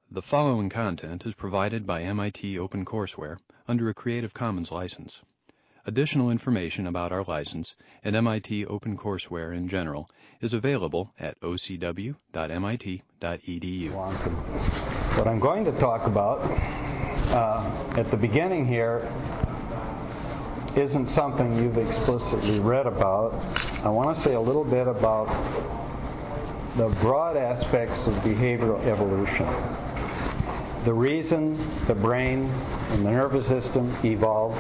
The following content is provided by MIT OpenCourseware under a Creative Commons license. Additional information about our license and MIT OpenCourseware in general is available at ocw.mit.edu. What I'm going to talk about at the beginning here isn't something you've explicitly read about. I want to say a little bit about the broad aspects of behavioral evolution. The reason the brain and the nervous system evolved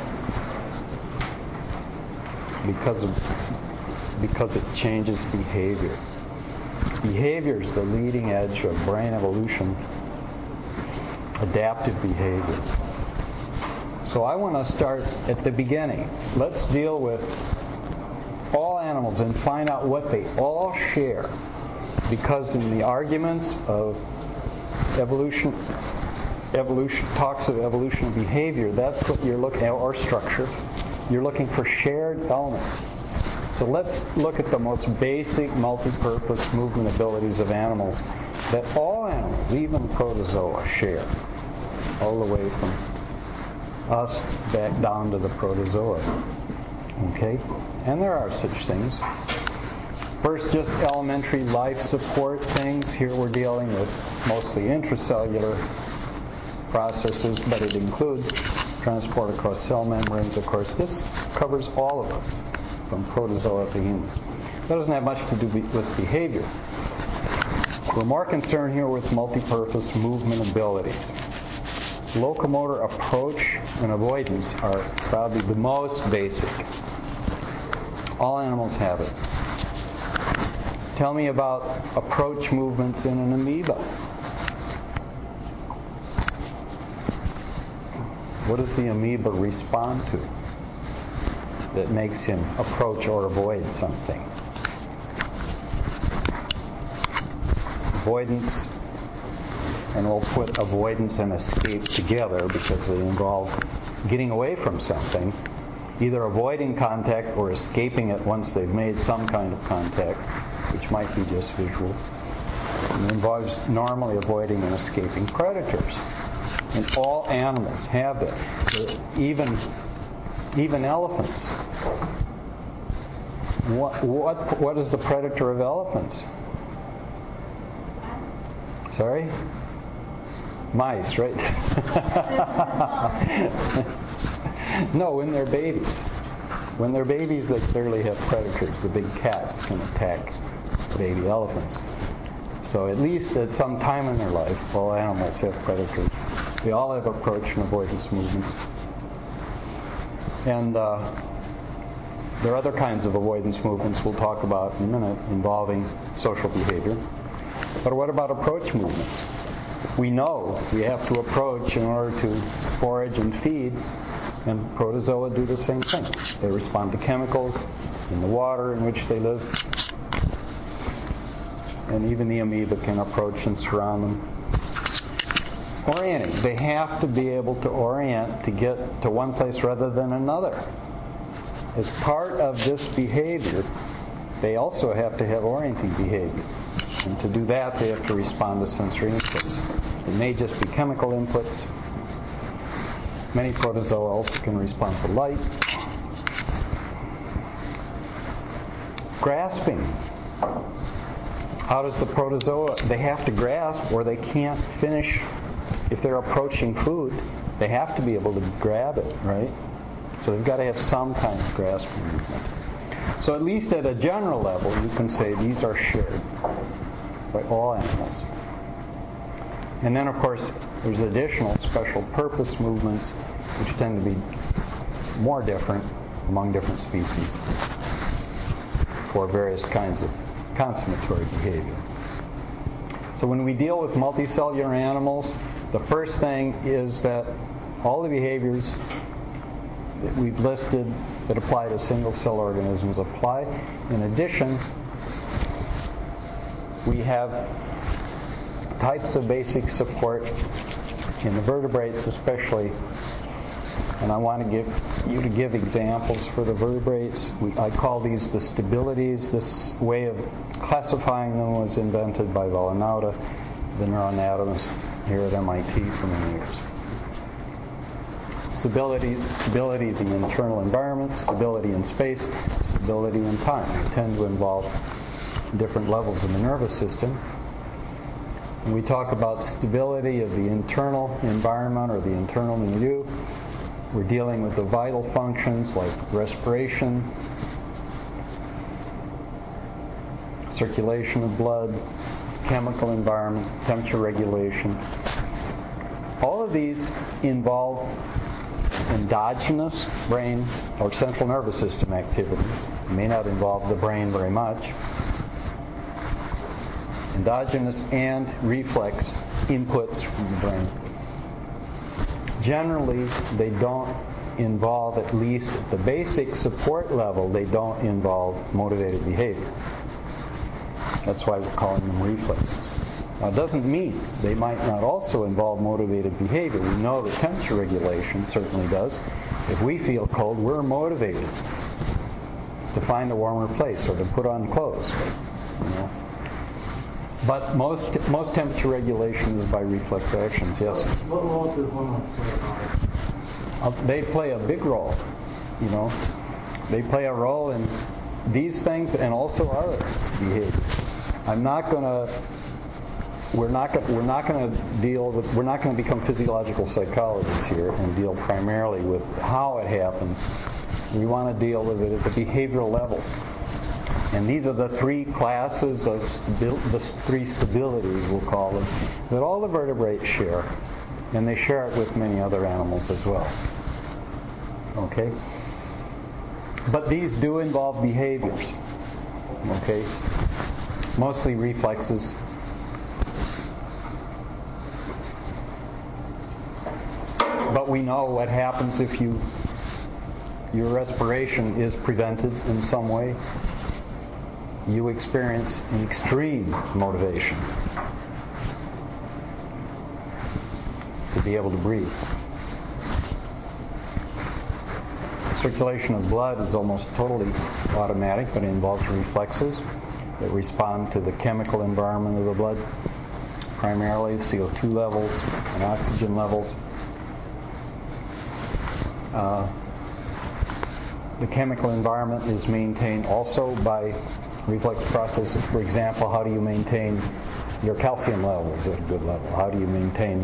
because it changes behavior. Behavior is the leading edge of brain evolution, adaptive behavior. So I want to start at the beginning. Let's deal with all animals and find out what they all share. Because in the arguments of evolution talks of evolution of behavior, that's what you're looking at, or structure. You're looking for shared elements. So let's look at the most basic multi-purpose movement abilities of animals that all animals, even protozoa, share, all the way from us back down to the protozoa. Okay? And there are such things. First, just elementary life support things. Here we're dealing with mostly intracellular processes, but it includes transport across cell membranes. Of course, this covers all of us, from protozoa to humans. That doesn't have much to do with behavior. We're more concerned here with multi-purpose movement abilities. Locomotor approach and avoidance are probably the most basic. All animals have it. Tell me about approach movements in an amoeba. What does the amoeba respond to that makes him approach or avoid something? Avoidance, and we'll put avoidance and escape together because they involve getting away from something, either avoiding contact or escaping it once they've made some kind of contact, which might be just visual. And it involves normally avoiding and escaping predators. And all animals have that. Even elephants. What is the predator of elephants? Sorry? Mice, right? No, when they're babies. When they're babies, they clearly have predators. The big cats can attack baby elephants. So at least at some time in their life, all animals have predators. They all have approach and avoidance movements. And there are other kinds of avoidance movements we'll talk about in a minute involving social behavior. But what about approach movements? We know we have to approach in order to forage and feed, and protozoa do the same thing. They respond to chemicals in the water in which they live. And even the amoeba can approach and surround them. Orienting. They have to be able to orient to get to one place rather than another. As part of this behavior, they also have to have orienting behavior. And to do that, they have to respond to sensory inputs. It may just be chemical inputs. Many protozoa also can respond to light. Grasping. How does the protozoa? They have to grasp or they can't finish. If they're approaching food, they have to be able to grab it, right? So they've got to have some kind of grasping movement. So at least at a general level, you can say these are shared by all animals. And then, of course, there's additional special purpose movements which tend to be more different among different species for various kinds of consummatory behavior. So when we deal with multicellular animals, the first thing is that all the behaviors that we've listed that apply to single-cell organisms apply. In addition, we have types of basic support in the vertebrates especially, and I want to give examples for the vertebrates. I call these the stabilities. This way of classifying them was invented by Vallenauta the neuroanatomist here at MIT for many years. Stability of the internal environment, stability in space, stability in time. They tend to involve different levels in the nervous system. When we talk about stability of the internal environment or the internal milieu, we're dealing with the vital functions like respiration, circulation of blood, chemical environment, temperature regulation. All of these involve endogenous brain or central nervous system activity. It may not involve the brain very much. Endogenous and reflex inputs from the brain. Generally, they don't involve, at least at the basic support level, they don't involve motivated behavior. That's why we're calling them reflexes. Now, it doesn't mean they might not also involve motivated behavior. We know that temperature regulation certainly does. If we feel cold, we're motivated to find a warmer place or to put on clothes. But most temperature regulation is by reflex actions. Yes. What role does hormones play? They play a big role. They play a role in these things and also other behaviors. We're not going to become physiological psychologists here and deal primarily with how it happens. We want to deal with it at the behavioral level. And these are the three classes of the three stabilities, we'll call them, that all the vertebrates share, and they share it with many other animals as well. Okay? But these do involve behaviors. Okay? Mostly reflexes. But we know what happens if your respiration is prevented in some way. You experience an extreme motivation to be able to breathe. Circulation of blood is almost totally automatic, but it involves reflexes that respond to the chemical environment of the blood, primarily CO2 levels and oxygen levels. The chemical environment is maintained also by reflex processes. For example, how do you maintain your calcium levels at a good level? How do you maintain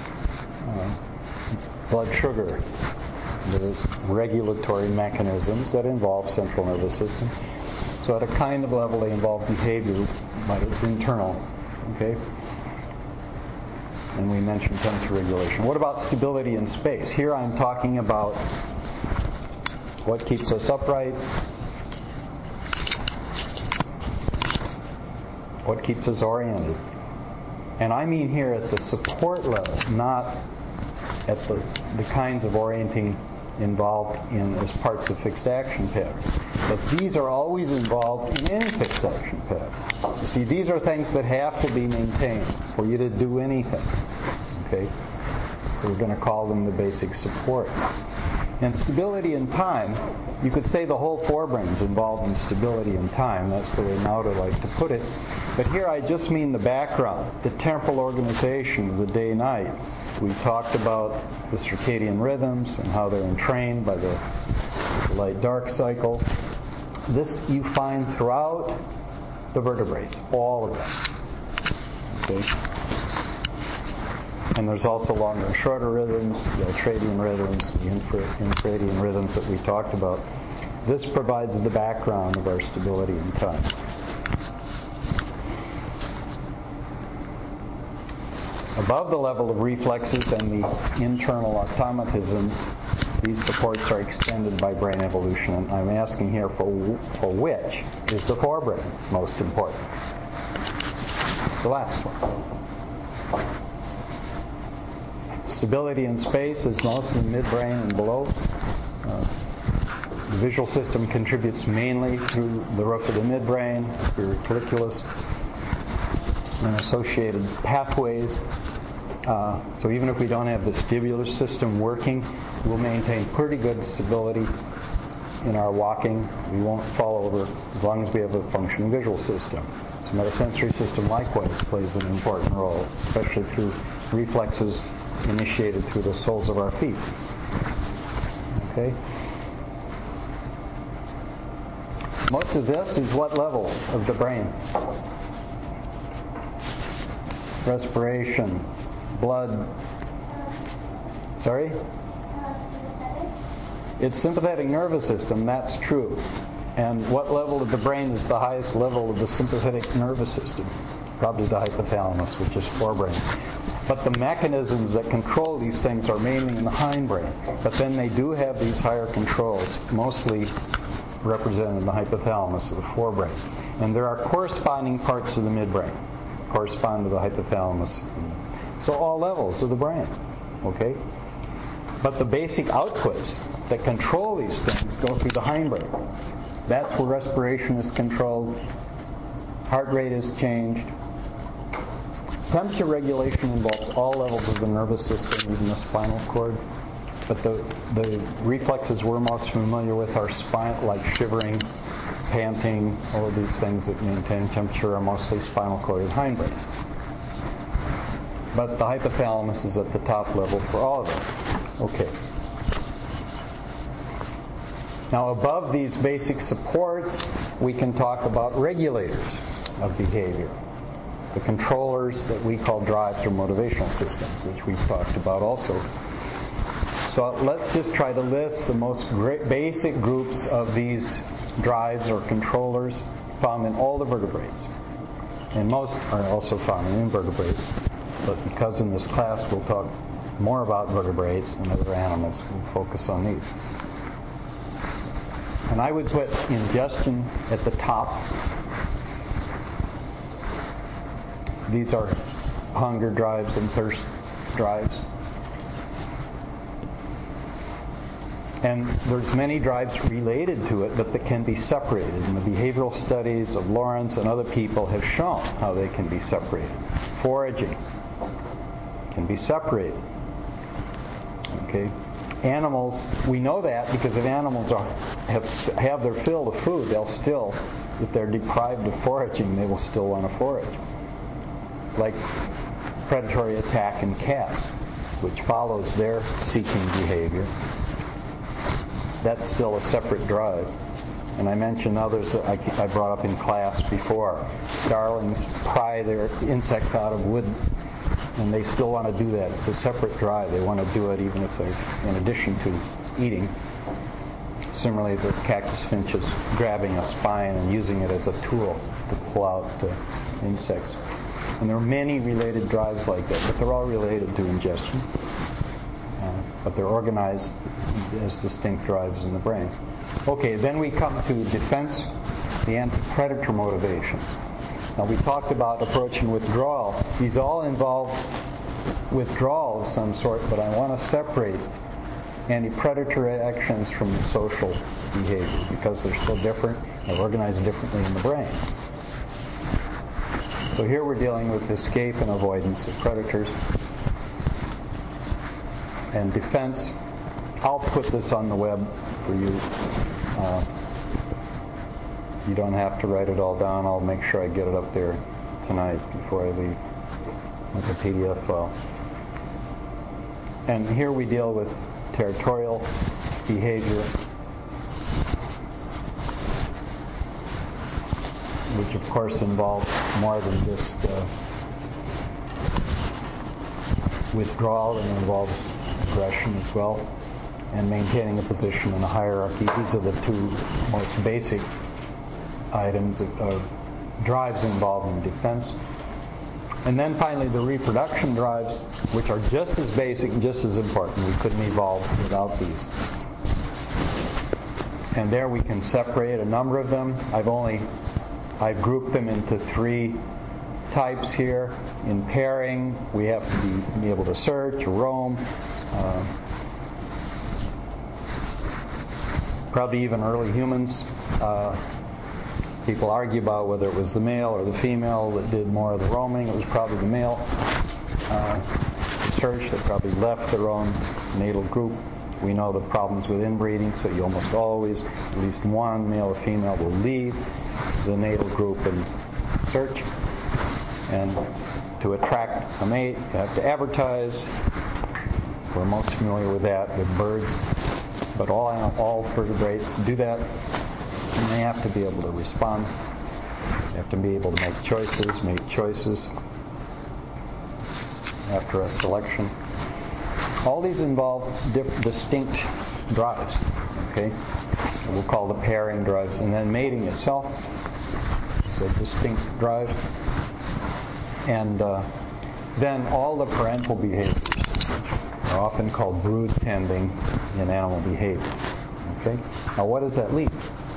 blood sugar? The regulatory mechanisms that involve central nervous system. So at a kind of level they involve behavior, but it's internal. Okay? And we mentioned temperature regulation. What about stability in space? Here I'm talking about what keeps us upright, what keeps us oriented. And I mean here at the support level, not at the kinds of orienting involved as parts of fixed action patterns. But these are always involved in any fixed action pattern. You see, these are things that have to be maintained for you to do anything. Okay? So we're going to call them the basic supports. And stability in time, you could say the whole forebrain's involved in stability in time. That's the way Nauta liked to put it. But here I just mean the background, the temporal organization of the day-night. We talked about the circadian rhythms and how they're entrained by the light-dark cycle. This you find throughout the vertebrates, all of them. Okay? And there's also longer and shorter rhythms, the ultradian rhythms, the infradian rhythms that we talked about. This provides the background of our stability in time. Above the level of reflexes and the internal automatisms, these supports are extended by brain evolution. And I'm asking here for which is the forebrain most important? The last one. Stability in space is mostly midbrain and below. The visual system contributes mainly through the roof of the midbrain, superior colliculus, and associated pathways. So even if we don't have the vestibular system working, we'll maintain pretty good stability in our walking. We won't fall over as long as we have a functioning visual system. Somatosensory system likewise plays an important role, especially through reflexes initiated through the soles of our feet. Okay? Most of this is what level of the brain? Respiration, blood. Sorry? It's sympathetic nervous system, that's true. And what level of the brain is the highest level of the sympathetic nervous system? Probably the hypothalamus, which is forebrain. But the mechanisms that control these things are mainly in the hindbrain. But then they do have these higher controls, mostly represented in the hypothalamus of the forebrain. And there are corresponding parts of the midbrain correspond to the hypothalamus. So all levels of the brain. Okay? But the basic outputs that control these things go through the hindbrain. That's where respiration is controlled, heart rate is changed. Temperature regulation involves all levels of the nervous system, even the spinal cord. But the reflexes we're most familiar with are like shivering, panting, all of these things that maintain temperature are mostly spinal cord and hindbrain. But the hypothalamus is at the top level for all of them. Okay. Now above these basic supports, we can talk about regulators of behavior. The controllers that we call drives or motivational systems, which we've talked about also. So let's just try to list the most basic groups of these drives or controllers found in all the vertebrates. And most are also found in invertebrates. But because in this class we'll talk more about vertebrates than other animals, we'll focus on these. And I would put ingestion at the top. These are hunger drives and thirst drives. And there's many drives related to it, but that can be separated. And the behavioral studies of Lawrence and other people have shown how they can be separated. Foraging can be separated. Okay? Animals, we know that because if animals have their fill of food, they'll still, if they're deprived of foraging, they will still want to forage. Like predatory attack in cats, which follows their seeking behavior. That's still a separate drive. And I mentioned others that I brought up in class before. Starlings pry their insects out of wood, and they still want to do that. It's a separate drive. They want to do it even if they're in addition to eating. Similarly, the cactus finch is grabbing a spine and using it as a tool to pull out the insects. And there are many related drives like that, but they're all related to ingestion. But they're organized as distinct drives in the brain. Okay, then we come to defense, the anti-predator motivations. Now we talked about approach and withdrawal. These all involve withdrawal of some sort, but I want to separate anti-predator actions from social behavior because they're so different, they're organized differently in the brain. So here we're dealing with escape and avoidance of predators. And defense, I'll put this on the web for you. You don't have to write it all down. I'll make sure I get it up there tonight before I leave with a PDF file. And here we deal with territorial behavior, which of course involves more than just withdrawal, and involves aggression as well, and maintaining a position in a hierarchy. These are the two most basic items of drives involved in defense. And then finally the reproduction drives, which are just as basic and just as important. We couldn't evolve without these. And there we can separate a number of them. I've grouped them into three types here. In pairing, we have to be able to search, roam, probably even early humans. People argue about whether it was the male or the female that did more of the roaming. It was probably the male. Search, they probably left their own natal group. We know the problems with inbreeding, so you almost always, at least one male or female will leave the natal group and search. And to attract a mate, you have to advertise. We're most familiar with that with birds. But all vertebrates do that. And they have to be able to respond. They have to be able to make choices after a selection. All these involve distinct drives, okay? We'll call the pairing drives. And then mating itself is a distinct drive. And then all the parental behaviors are often called brood tending in animal behavior. Okay? Now what does that lead?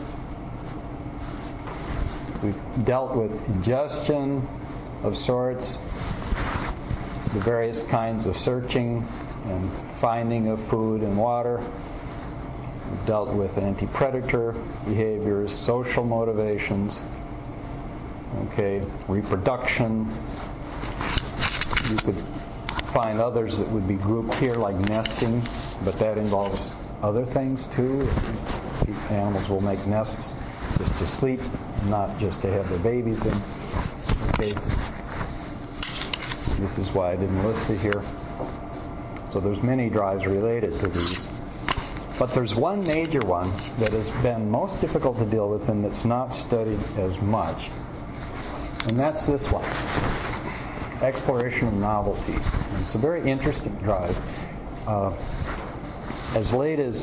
We've dealt with ingestion of sorts, the various kinds of searching and finding of food and water. We've dealt with anti-predator behaviors, social motivations, okay, reproduction. You could find others that would be grouped here, like nesting, but that involves other things too. Animals will make nests just to sleep, not just to have their babies in. Okay. This is why I didn't list it here. So there's many drives related to these. But there's one major one that has been most difficult to deal with and that's not studied as much. And that's this one. Exploration of novelty. And it's a very interesting drive. As late as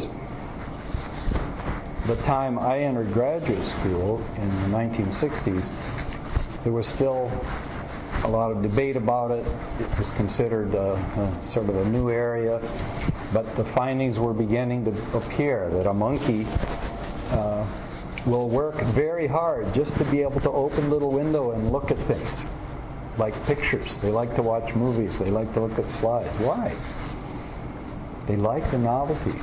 the time I entered graduate school in the 1960s, there was still a lot of debate about it. It was considered sort of a new area. But the findings were beginning to appear that a monkey will work very hard just to be able to open a little window and look at things, like pictures. They like to watch movies. They like to look at slides. Why? They like the novelty.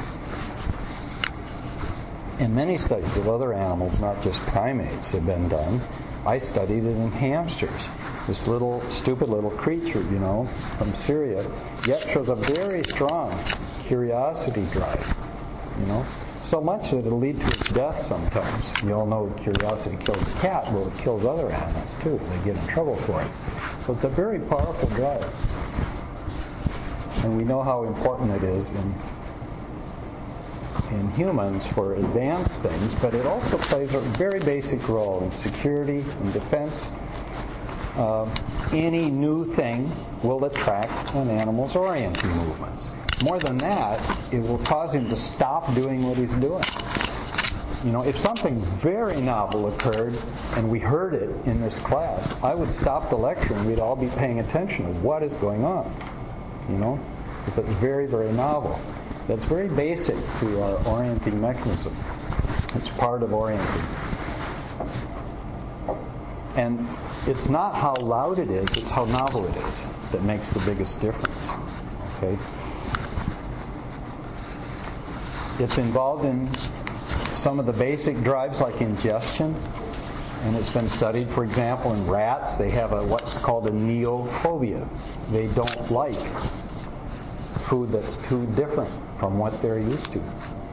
And many studies of other animals, not just primates, have been done. I studied it in hamsters. This little, stupid little creature, from Syria, yet shows a very strong curiosity drive, so much that it'll lead to its death sometimes. You all know curiosity kills a cat. Well, it kills other animals too. They get in trouble for it. So it's a very powerful drive. And we know how important it is in humans for advanced things, but it also plays a very basic role in security and defense. Any new thing will attract an animal's orienting movements. More than that, it will cause him to stop doing what he's doing. If something very novel occurred and we heard it in this class, I would stop the lecture and we'd all be paying attention to what is going on. If it's very, very novel. That's very basic to our orienting mechanism. It's part of orienting. And it's not how loud it is, it's how novel it is that makes the biggest difference. Okay? It's involved in some of the basic drives like ingestion. And it's been studied, for example, in rats. They have what's called a neophobia. They don't like food that's too different from what they're used to.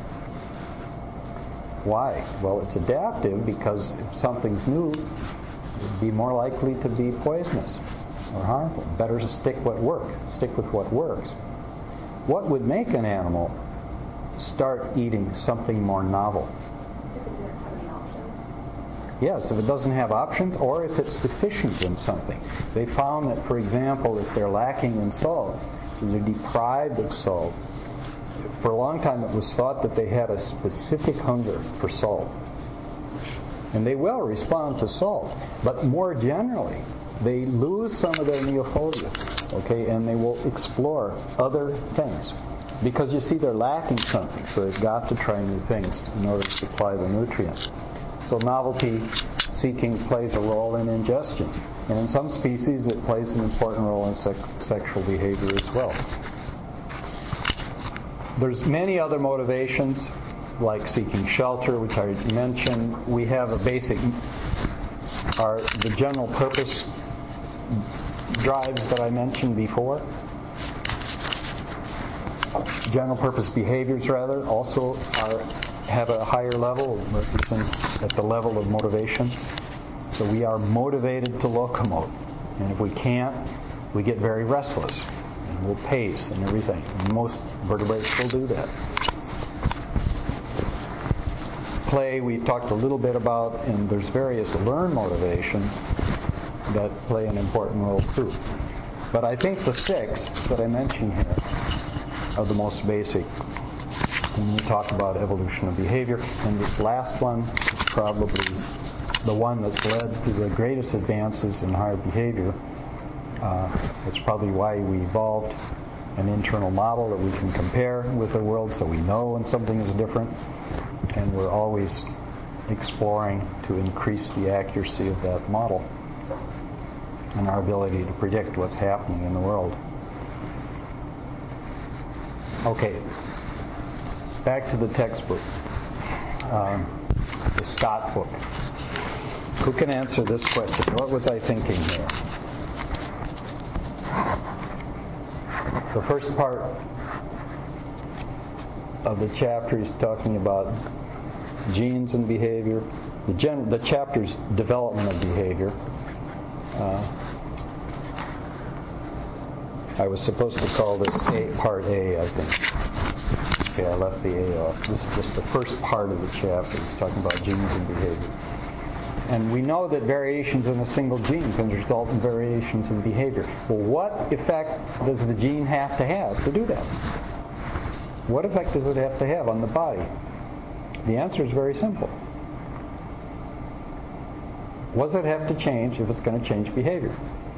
Why? Well, it's adaptive because if something's new, it'd be more likely to be poisonous or harmful. Better to stick with what works. What would make an animal start eating something more novel? Yes, if it doesn't have options or if it's deficient in something. They found that, for example, if they're lacking in salt, so they're deprived of salt, for a long time it was thought that they had a specific hunger for salt. And they will respond to salt. But more generally, they lose some of their neophobia, okay, and they will explore other things. Because you see, they're lacking something, so they've got to try new things in order to supply the nutrients. So novelty seeking plays a role in ingestion. And in some species, it plays an important role in sexual behavior as well. There's many other motivations, like seeking shelter, which I mentioned. We have the general purpose drives that I mentioned before. General purpose behaviors, rather, also have a higher level, at the level of motivation. So we are motivated to locomote. And if we can't, we get very restless. And we'll pace and everything. And most vertebrates will do that. Play, we talked a little bit about, and there's various learn motivations that play an important role too. But I think the 6 that I mentioned here are the most basic when we talk about evolution of behavior. And this last one is probably the one that's led to the greatest advances in higher behavior. It's probably why we evolved an internal model that we can compare with the world so we know when something is different. And we're always exploring to increase the accuracy of that model and our ability to predict what's happening in the world. Okay, back to the textbook, the Scott book. Who can answer this question? What was I thinking here? The first part of the chapter is talking about genes and behavior. The chapter's development of behavior. I was supposed to call this part A, I think. Okay, I left the A off. This is just the first part of the chapter. It's talking about genes and behavior. And we know that variations in a single gene can result in variations in behavior. Well, what effect does the gene have to do that? What effect does it have to have on the body? The answer is very simple. What does it have to change if it's going to change behavior?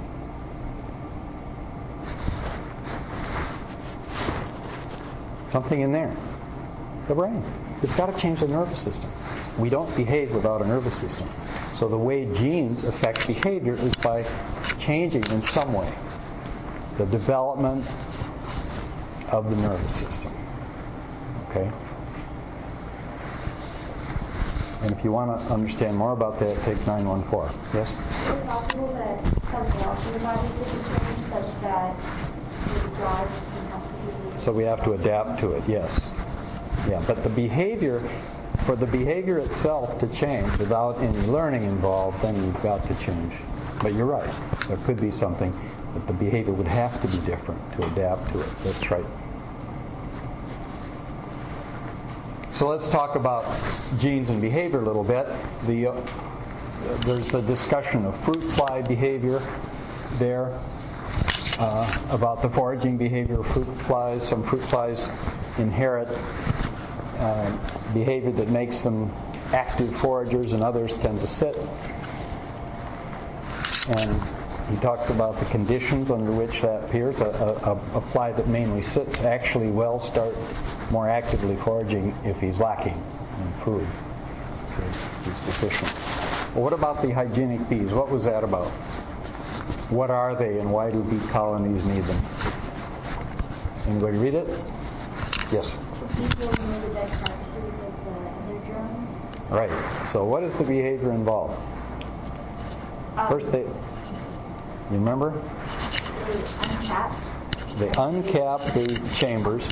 Something in there. The brain. It's got to change the nervous system. We don't behave without a nervous system. So the way genes affect behavior is by changing in some way the development of the nervous system. Okay? And if you want to understand more about that, take 914. Yes? Is it possible that something else in the body could be changed such that the drive can have to be... So we have to adapt to it, yes. Yeah, but the behavior, for the behavior itself to change without any learning involved, then you've got to change. But you're right. There could be something that the behavior would have to be different to adapt to it. That's right. So let's talk about genes and behavior a little bit. There's a discussion of fruit fly behavior there, about the foraging behavior of fruit flies. Some fruit flies inherit behavior that makes them active foragers, and others tend to sit. And he talks about the conditions under which that appears. A fly that mainly sits actually will start more actively foraging if he's lacking in food, if he's deficient. Well, what about the hygienic bees? What was that about? What are they, and why do bee colonies need them? Anybody read it? Yes? Right. So what is the behavior involved? First, you remember? They uncap the chambers,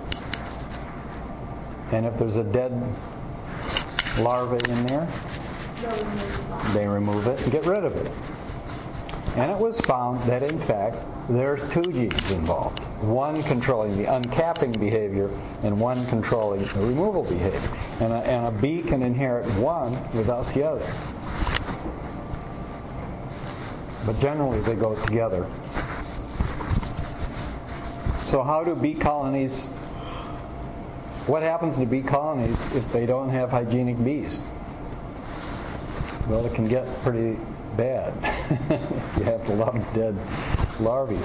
and if there's a dead larva in there, they remove it and get rid of it. And it was found that, in fact, there's 2 genes involved. One controlling the uncapping behavior and one controlling the removal behavior. And a bee can inherit one without the other. But generally they go together. So how do bee colonies, what happens to bee colonies if they don't have hygienic bees? Well, it can get pretty bad. You have a lot of dead larvae.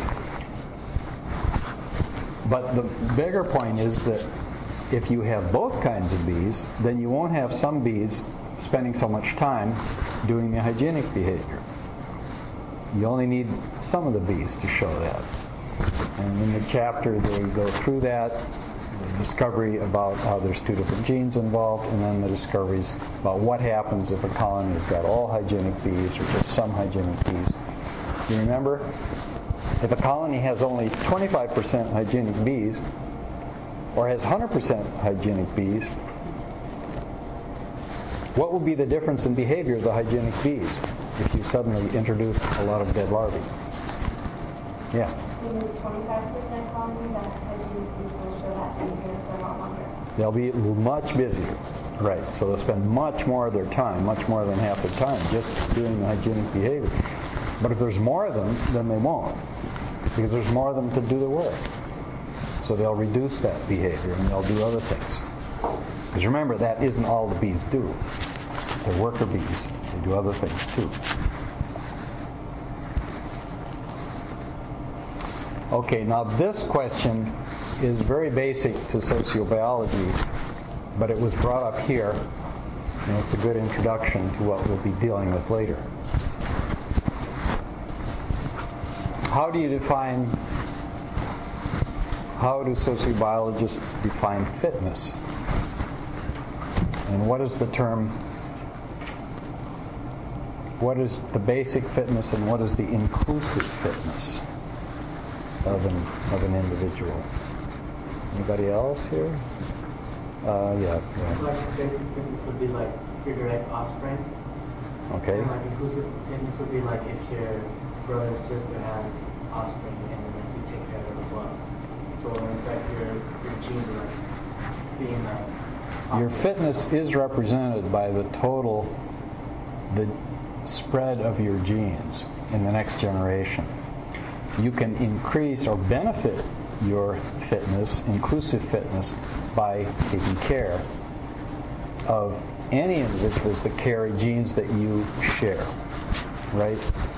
But the bigger point is that if you have both kinds of bees, then you won't have some bees spending so much time doing the hygienic behavior. You only need some of the bees to show that. And in the chapter they go through that, the discovery about how there's 2 different genes involved, and then the discoveries about what happens if a colony has got all hygienic bees or just some hygienic bees. You remember, if a colony has only 25% hygienic bees, or has 100% hygienic bees, what will be the difference in behavior of the hygienic bees? if you suddenly introduce a lot of dead larvae. Yeah? Even the 25% colony that has used will show that behavior for a lot longer. They'll be much busier. Right. So they'll spend much more of their time, much more than half their time, just doing the hygienic behavior. But if there's more of them, then they won't. Because there's more of them to do the work. So they'll reduce that behavior and they'll do other things. Because remember, that isn't all the bees do. They're worker bees. They do other things too. Okay, now this question is very basic to sociobiology, but it was brought up here, and it's a good introduction to what we'll be dealing with later. How do sociobiologists define fitness? And what is the basic fitness and what is the inclusive fitness of an individual? Anybody else here? Yeah. Like basic fitness would be like your direct offspring. Okay. And like inclusive fitness would be like if your brother or sister has offspring and then you take care of it as well. So in fact your genes are like being your fitness is represented by the spread of your genes in the next generation. You can increase or benefit your fitness, inclusive fitness, by taking care of any individuals that carry genes that you share, right?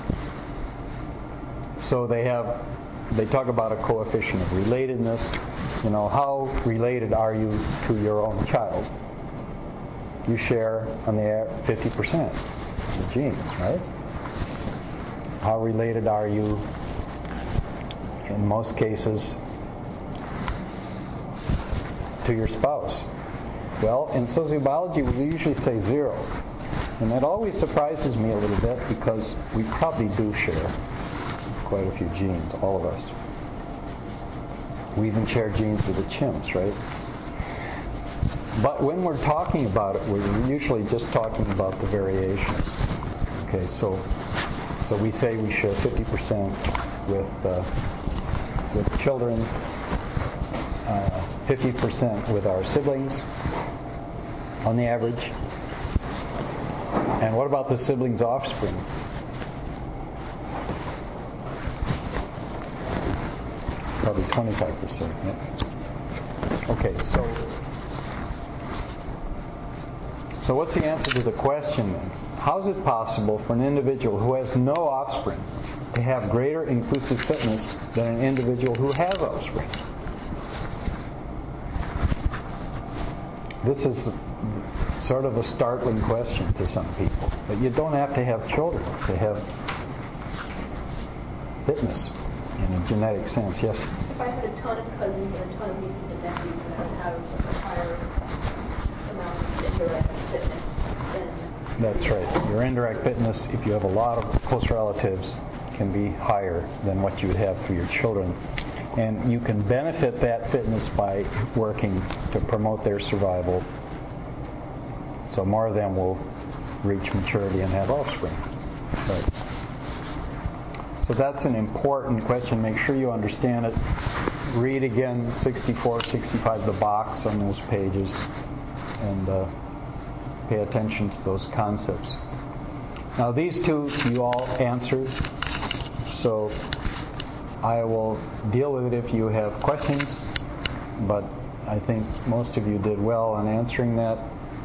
So they talk about a coefficient of relatedness. You know, how related are you to your own child? You share on the 50% of the genes, right? How related are you, in most cases, to your spouse? Well, in sociobiology, we usually say 0. And that always surprises me a little bit because we probably do share quite a few genes, all of us. We even share genes with the chimps, right? But when we're talking about it, we're usually just talking about the variations. Okay, so we say we share 50% with children, 50% with our siblings on the average. And what about the siblings' offspring? Probably 25%. Right? Okay, so what's the answer to the question then? How is it possible for an individual who has no offspring to have greater inclusive fitness than an individual who has offspring? This is sort of a startling question to some people. But you don't have to have children to have fitness in a genetic sense. Yes? If I had a ton of cousins and a ton of nieces and nephews, then I would have a higher amount of indirect fitness than... That's right. Your indirect fitness, if you have a lot of close relatives, can be higher than what you would have for your children. And you can benefit that fitness by working to promote their survival. So more of them will reach maturity and have offspring. Right. So that's an important question. Make sure you understand it. Read again 64, 65, the box on those pages, and pay attention to those concepts. Now these two you all answered, so I will deal with it if you have questions, but I think most of you did well in answering that.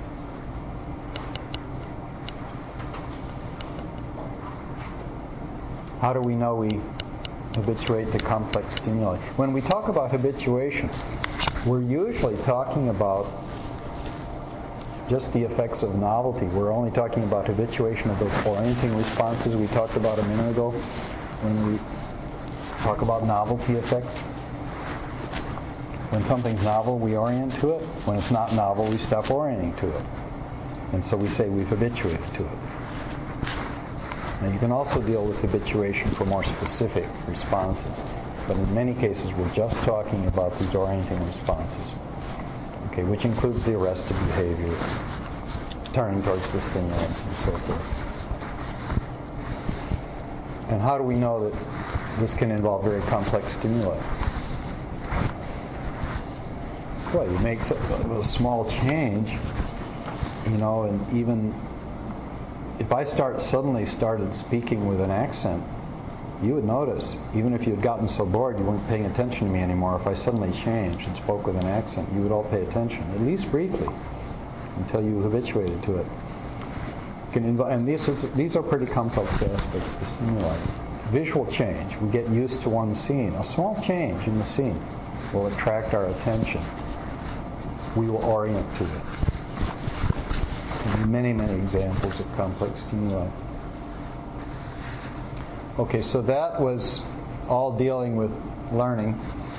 How do we know we habituate to complex stimuli? When we talk about habituation, we're usually talking about just the effects of novelty. We're only talking about habituation of those orienting responses we talked about a minute ago when we talk about novelty effects. When something's novel, we orient to it. When it's not novel, we stop orienting to it. And so we say we've habituated to it. Now you can also deal with habituation for more specific responses. But in many cases, we're just talking about these orienting responses. Okay, which includes the arrestive behavior, turning towards the stimulus, and so forth. And how do we know that this can involve very complex stimuli? Well, you make a small change, and even if I suddenly started speaking with an accent, you would notice, even if you had gotten so bored you weren't paying attention to me anymore, if I suddenly changed and spoke with an accent, you would all pay attention, at least briefly, until you habituated to it. And these are pretty complex aspects to stimuli. Visual change, we get used to one scene. A small change in the scene will attract our attention. We will orient to it. And many, many examples of complex stimuli. Okay, so that was all dealing with learning.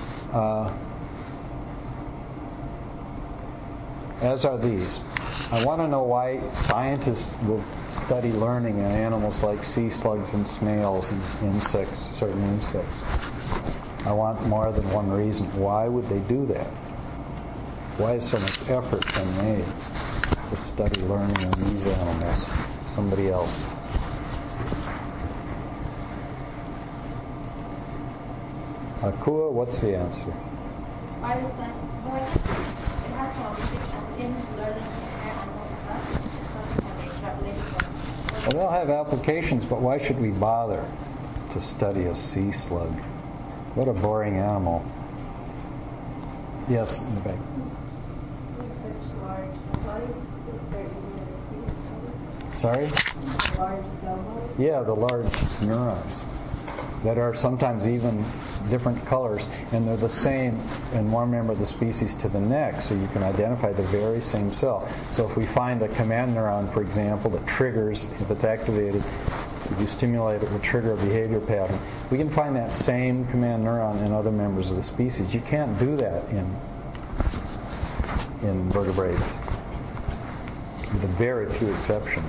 As are these. I want to know why scientists will study learning in animals like sea slugs and snails and insects, certain insects. I want more than one reason. Why would they do that? Why is so much effort been made to study learning in these animals? Somebody else. Akua, what's the answer? I was like, well, it has some applications learning and stuff. Well, they'll have applications, but why should we bother to study a sea slug? What a boring animal. Yes, in the back. Research large bodies, is there even Sorry? large cell bodies? Yeah, the large neurons that are sometimes even different colors, and they're the same in one member of the species to the next, so you can identify the very same cell. So if we find a command neuron, for example, that triggers, if it's activated, if you stimulate it, will trigger a behavior pattern. We can find that same command neuron in other members of the species. You can't do that in vertebrates, with very few exceptions.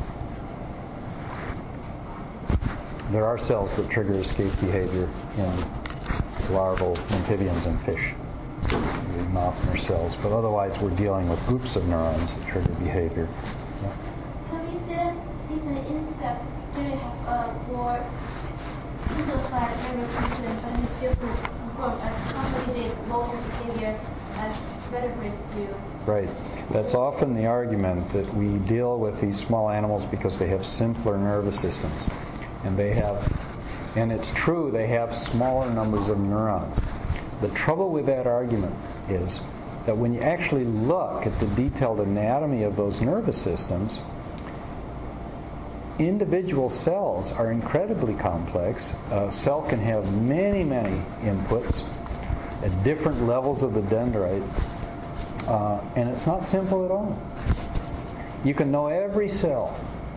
There are cells that trigger escape behavior in larval amphibians and fish, the Mothmer cells, but otherwise we're dealing with groups of neurons that trigger behavior. Yeah. So you said these insects really have more simplified nervous system, but you still perform as complicated motor behavior as vertebrates do. Right. That's often the argument, that we deal with these small animals because they have simpler nervous systems. And it's true, they have smaller numbers of neurons. The trouble with that argument is that when you actually look at the detailed anatomy of those nervous systems, individual cells are incredibly complex. A cell can have many, many inputs at different levels of the dendrite, and it's not simple at all. You can know every cell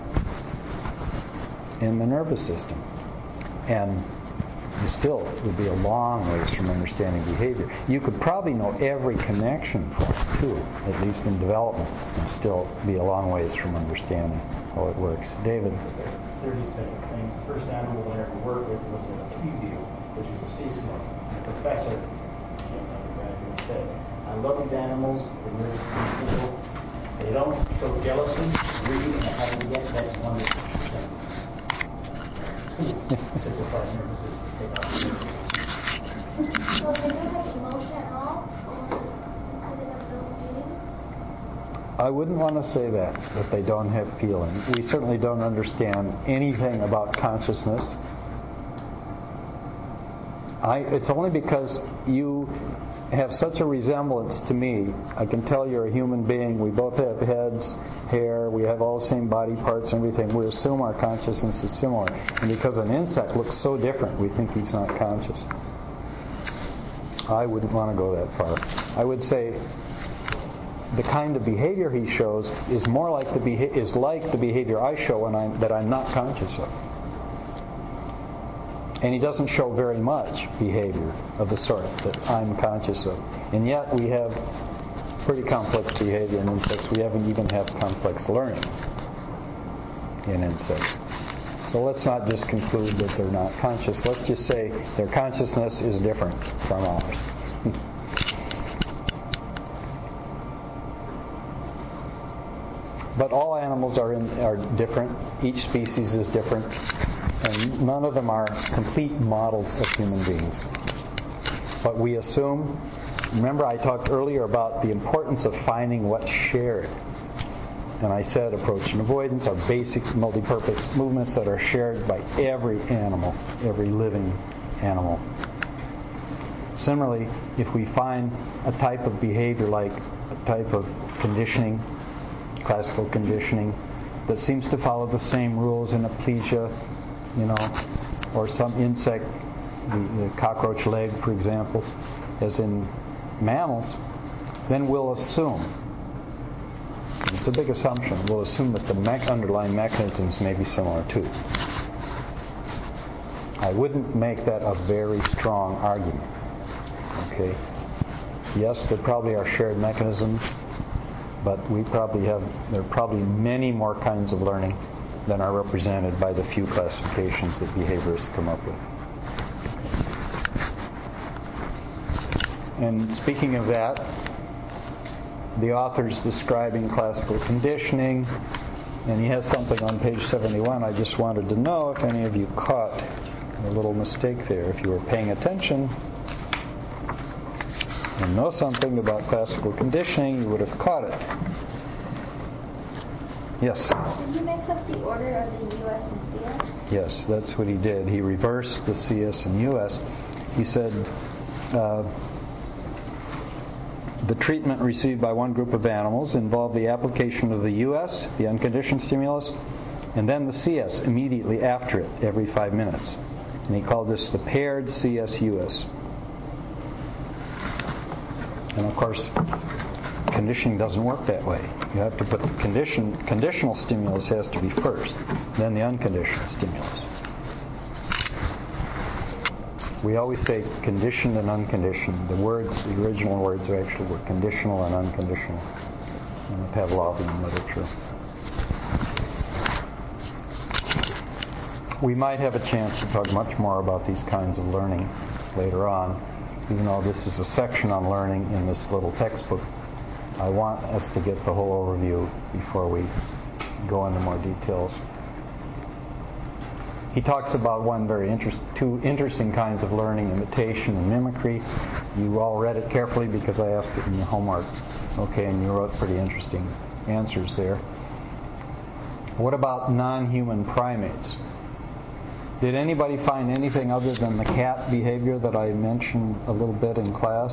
in the nervous system, and you still would be a long ways from understanding behavior. You could probably know every connection point too, at least in development, and still be a long ways from understanding how it works. David? 30-second thing. The first animal I ever worked with was a plesio, which is a sea slug. The professor, said, I love these animals, they're really simple. They don't show jealousy, greed, and I haven't yet met one that simplified nervous system. So they don't have emotion at all? Or they have no feeling? I wouldn't want to say that they don't have feeling. We certainly don't understand anything about consciousness. It's only because you have such a resemblance to me. I can tell you're a human being. We both have heads, hair, we have all the same body parts and everything. We assume our consciousness is similar. And because an insect looks so different, we think he's not conscious. I wouldn't want to go that far. I would say the kind of behavior he shows is more like the behavior I show that I'm not conscious of. And he doesn't show very much behavior of the sort that I'm conscious of. And yet we have pretty complex behavior in insects. We haven't even have complex learning in insects. So let's not just conclude that they're not conscious. Let's just say their consciousness is different from ours. But all animals are different. Each species is different. and none of them are complete models of human beings. But we assume, remember I talked earlier about the importance of finding what's shared. And I said approach and avoidance are basic multi-purpose movements that are shared by every animal, every living animal. Similarly, if we find a type of behavior like a type of conditioning, classical conditioning, that seems to follow the same rules in aplysia, or some insect, the cockroach leg, for example, as in mammals, then we'll assume, it's a big assumption, we'll assume that the underlying mechanisms may be similar too. I wouldn't make that a very strong argument. Okay. Yes, there probably are shared mechanisms, but there are probably many more kinds of learning than are represented by the few classifications that behaviorists come up with. And speaking of that, the author's describing classical conditioning, and he has something on page 71. I just wanted to know if any of you caught a little mistake there. If you were paying attention and know something about classical conditioning, you would have caught it. Yes? Did you mix up the order of the US and CS? Yes, that's what he did. He reversed the CS and US. He said the treatment received by one group of animals involved the application of the US, the unconditioned stimulus, and then the CS immediately after it, every 5 minutes. And he called this the paired CS-US. And of course, conditioning doesn't work that way. You have to put the conditional stimulus has to be first, then the unconditioned stimulus. We always say conditioned and unconditioned. The original words actually were conditional and unconditional in the Pavlovian literature. We might have a chance to talk much more about these kinds of learning later on. Even though this is a section on learning in this little textbook, I want us to get the whole overview before we go into more details. He talks about two interesting kinds of learning, imitation and mimicry. You all read it carefully because I asked it in your homework. Okay, and you wrote pretty interesting answers there. What about non-human primates? Did anybody find anything other than the cat behavior that I mentioned a little bit in class?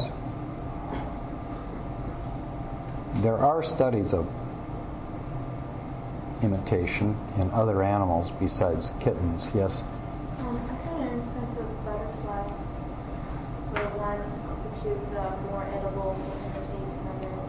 There are studies of imitation in other animals besides kittens, yes? I found an instance of butterflies where one which is more edible will imitate another.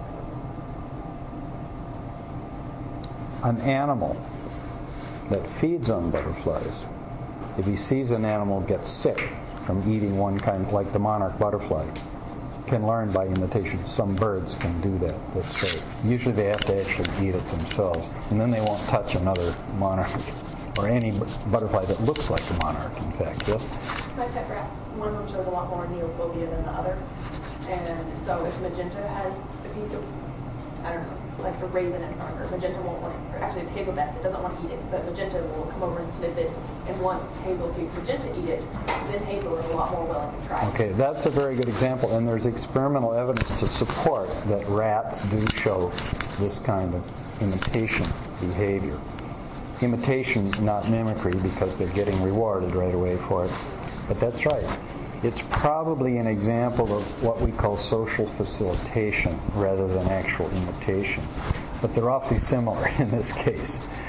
An animal that feeds on butterflies, if he sees an animal get sick from eating one kind, like the monarch butterfly, can learn by imitation. Some birds can do that. That's right. Usually they have to actually eat it themselves, and then they won't touch another monarch or any butterfly that looks like a monarch, in fact. Yes? My pet rats, one of them shows a lot more neophobia than the other. And so if Magenta has a piece of, I don't know, like a raisin in front of her, Magenta won't want it. Actually, it's Hazel that doesn't want to eat it, but Magenta will come over and sniff it. And once Hazel sees Magenta eat it, then Hazel is a lot more willing to try it. Okay, that's a very good example. And there's experimental evidence to support that rats do show this kind of imitation behavior. Imitation, not mimicry, because they're getting rewarded right away for it. But that's right. It's probably an example of what we call social facilitation rather than actual imitation. But they're awfully similar in this case,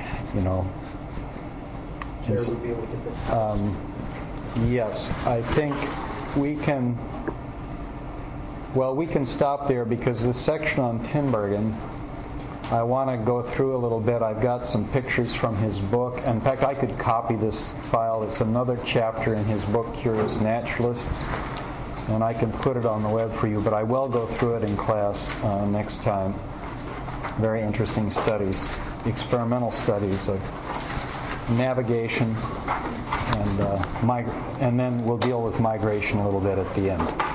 Jared would be able to get this. Yes, I think we can stop there because this section on Tinbergen, I want to go through a little bit. I've got some pictures from his book. In fact, I could copy this file. It's another chapter in his book, Curious Naturalists, and I can put it on the web for you, but I will go through it in class next time. Very interesting studies, experimental studies of navigation, and then we'll deal with migration a little bit at the end.